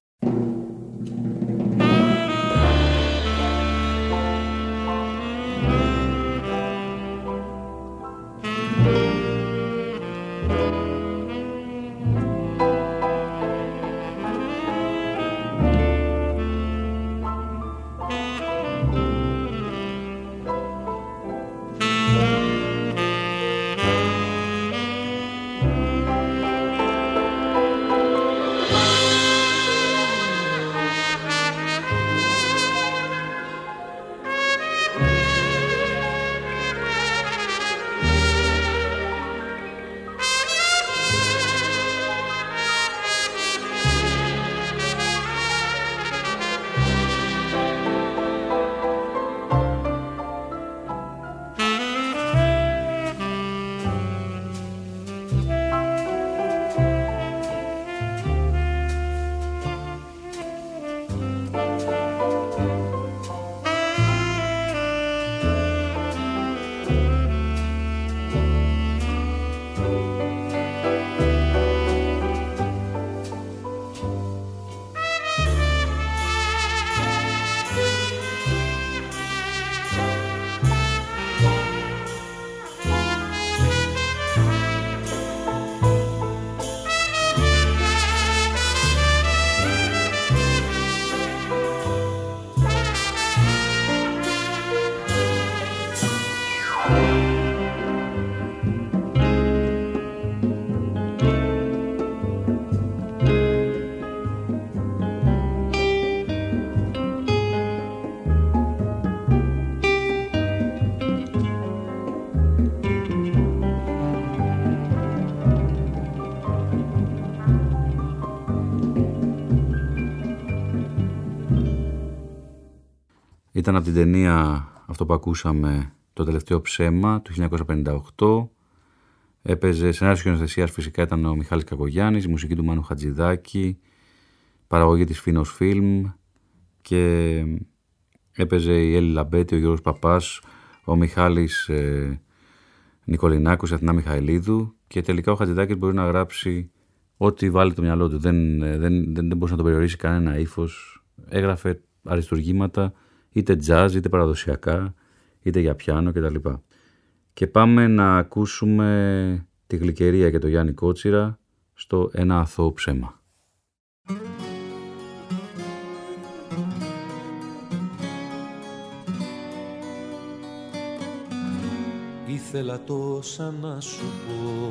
Ήταν από την ταινία αυτό που ακούσαμε, το τελευταίο ψέμα του 1958. Έπαιζε σενάριο σκηνοθεσίας, φυσικά ήταν ο Μιχάλης Κακογιάννης, η μουσική του Μάνου Χατζηδάκη, παραγωγή της Φίνος Φιλμ και έπαιζε η Έλλη Λαμπέτη, ο Γιώργος Παπάς, ο Μιχάλης Νικολινάκος, η Αθηνά Μιχαηλίδου, και τελικά ο Χατζηδάκης μπορεί να γράψει ό,τι βάλει το μυαλό του. Δεν μπορούσε να τον περιορίσει κανένα ύφος. Έγραφε αριστουργήματα είτε jazz, είτε παραδοσιακά, είτε για πιάνο κτλ. Και πάμε να ακούσουμε τη Γλυκερία και το Γιάννη Κότσιρα στο «Ένα αθώο ψέμα». Ήθελα τόσα να σου πω,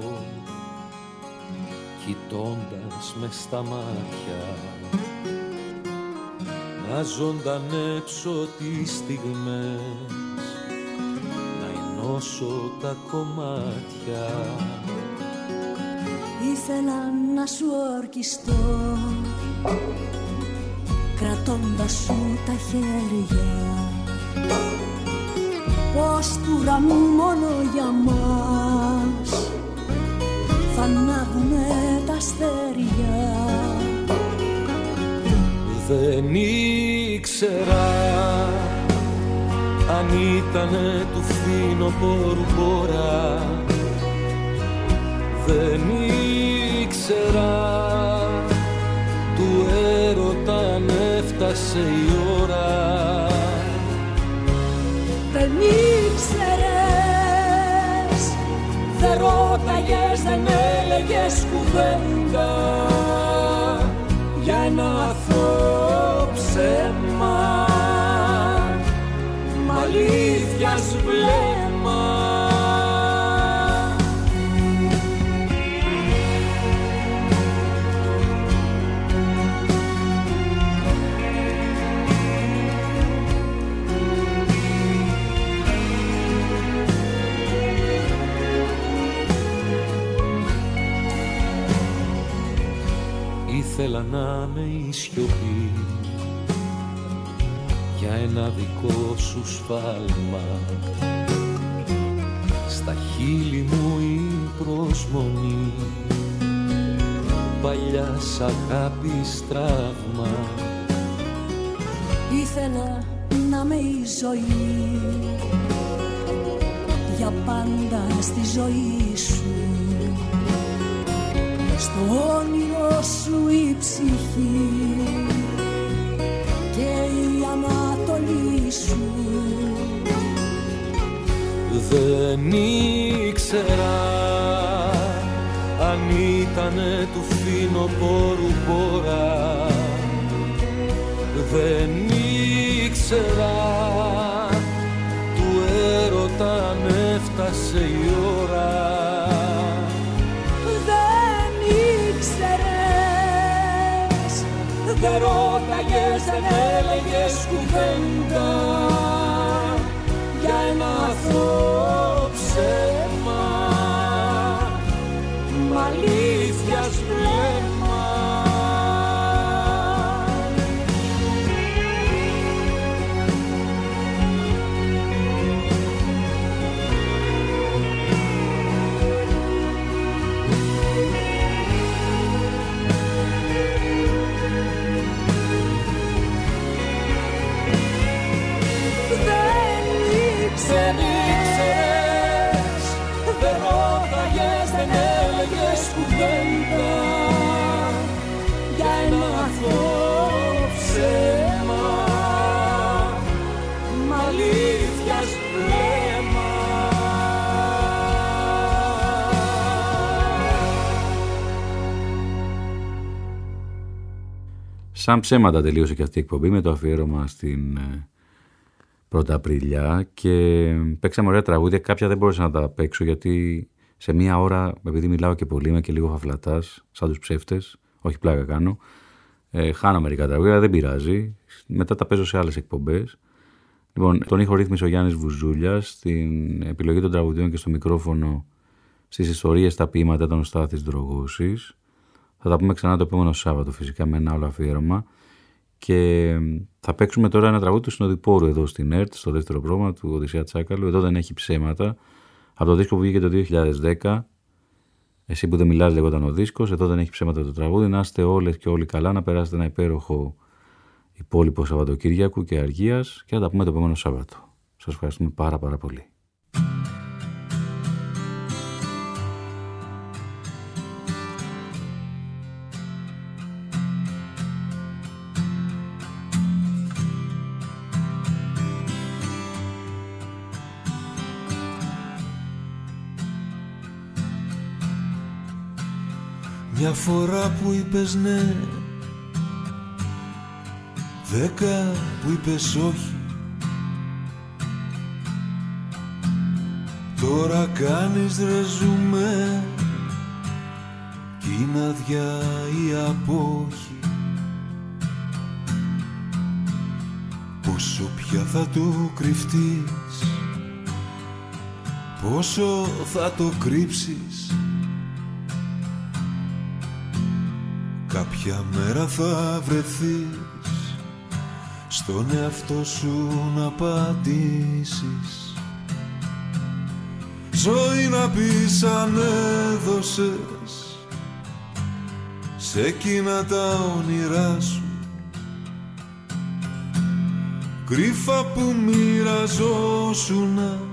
κοιτώντας μες στα μάτια, να ζωντανέψω τις στιγμές, να ενώσω τα κομμάτια. Ήθελα να σου ορκιστώ, κρατώντας σου τα χέρια, πως του ουρανού μόνο για μας θα ανάβουνε τα αστέρια. Δεν ήξερα αν ήτανε του φθινοπόρου πόρα, δεν ήξερα του έρωτα αν έφτασε η ώρα. Δεν ήξερες, δεν ρώταγες, δεν έλεγες κουβέντα για ένα αθώο ψέμα, μ' αλήθειας βλέμμα. Ήθελα να με η σιωπή για ένα δικό σου σφάλμα, στα χείλη μου η προσμονή παλιάς αγάπης τραύμα. Ήθελα να με η ζωή, για πάντα στη ζωή σου, στο όνειρο σου η ψυχή και η ανατολή σου. Δεν ήξερα αν ήτανε του φθινοπόρου πόρα, δεν ήξερα του έρωτα αν έφτασε η ώρα. Δεν ρώταγες, δεν έλεγες κουβέντα για ένα αθώο ψέμα, μ' αλήθειας βλέμμα. Δεν ήξερες, δεν ρώταγες, δεν έλεγες κουβέντα για ένα αθώο ψέμα, μ' αλήθειας βλέμμα. Σαν ψέματα τελείωσε και αυτή η εκπομπή με το αφιέρωμα στην 1η Απριλιά και παίξαμε ωραία τραγούδια. Κάποια δεν μπορούσα να τα παίξω γιατί σε μία ώρα, επειδή μιλάω και πολύ, είμαι και λίγο φαφλατάς, σαν τους ψεύτες, όχι πλάκα κάνω, χάνω μερικά τραγούδια, αλλά δεν πειράζει. Μετά τα παίζω σε άλλες εκπομπές. Λοιπόν, τον ήχο ρύθμισε ο Γιάννης Βουζούλιας, στην επιλογή των τραγουδιών και στο μικρόφωνο στις ιστορίες, τα ποίηματα ήταν ο Στάθης Δρογούσης. Θα τα πούμε ξανά το επόμενο Σάββατο φυσικά με ένα άλλο αφιέρωμα. Και θα παίξουμε τώρα ένα τραγούδι του Συνοδοιπόρου εδώ στην ΕΡΤ, στο δεύτερο πρόγραμμα του Οδυσσέα Τσάκαλου. Εδώ δεν έχει ψέματα. Από το δίσκο που βγήκε το 2010. Εσύ που δεν μιλάς λέγονταν ο δίσκος. Εδώ δεν έχει ψέματα το τραγούδι. Να είστε όλες και όλοι καλά, να περάσετε ένα υπέροχο υπόλοιπο Σαββατοκύριακου και αργίας και να τα πούμε το επόμενο Σάββατο. Σας ευχαριστούμε πάρα πολύ. Μια φορά που είπες ναι, 10 που είπες όχι, τώρα κάνεις ρεζουμέ κι είναι άδεια η απόχη. Πόσο πια θα το κρυφτείς, πόσο θα το κρύψεις, κάποια μέρα θα βρεθείς στον εαυτό σου να απαντήσεις. Ζωή να πεις αν έδωσες σε εκείνα τα όνειρά σου, κρύφα που μοιραζόσουνα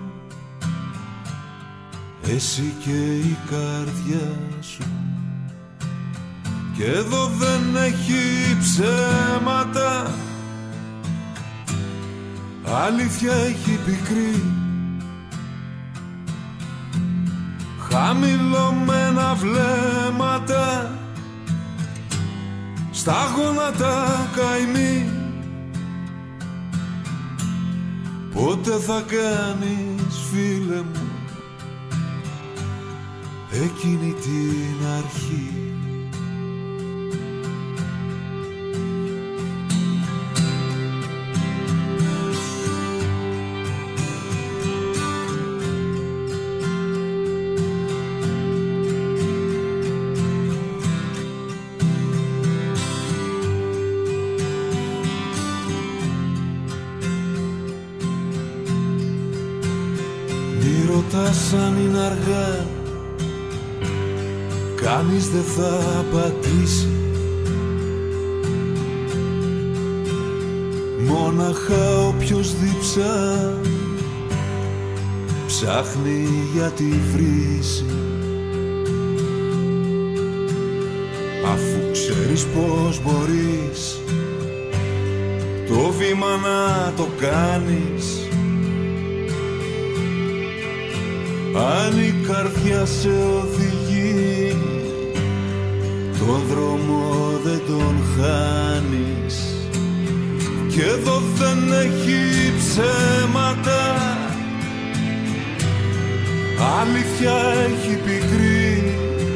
εσύ και η καρδιά σου. Και εδώ δεν έχει ψέματα, αλήθεια έχει πικρή, χαμηλωμένα βλέμματα, στα γόνατα καημή. Πότε θα κάνεις φίλε μου εκείνη την αρχή? Αν είναι αργά, κανείς δεν θα απαντήσει. Μόναχα όποιος δίψα ψάχνει για τη βρύση. Αφού ξέρεις πως μπορείς το βήμα να το κάνεις, αν η καρδιά σε οδηγεί, τον δρόμο δεν τον χάνεις. Και εδώ δεν έχει ψέματα, αλήθεια έχει πικρή,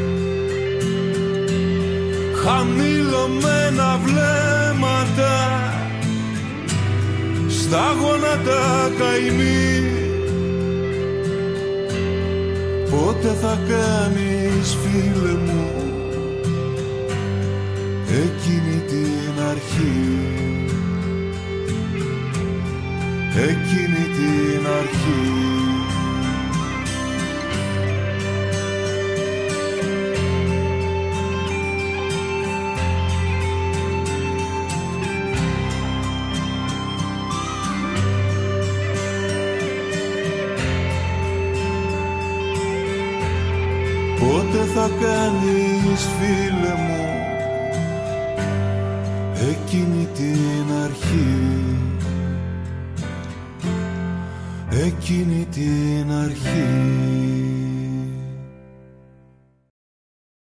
χαμηλωμένα βλέμματα, στα γόνατα καημή. Πότε θα κάνεις φίλε μου εκείνη την αρχή, εκείνη την αρχή? Πότε θα κάνεις φίλε μου εκείνη την αρχή, εκείνη την αρχή?